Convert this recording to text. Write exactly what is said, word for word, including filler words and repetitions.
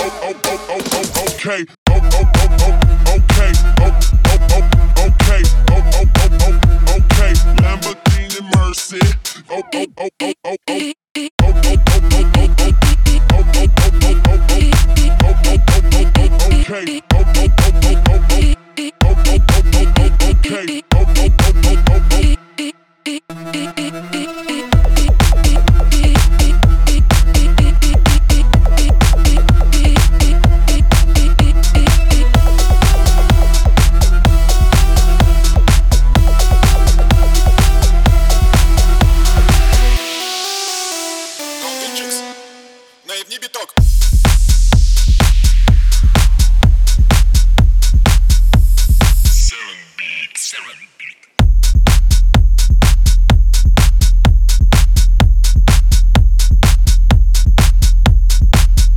okay, oh, oh, oh, oh, okay, oh, oh, oh, okay, oh, oh, oh, oh, okay, Lamborghini Mercy, oh, oh, oh, oh, oh, oh, oh, oh, oh, oh, oh, oh, oh,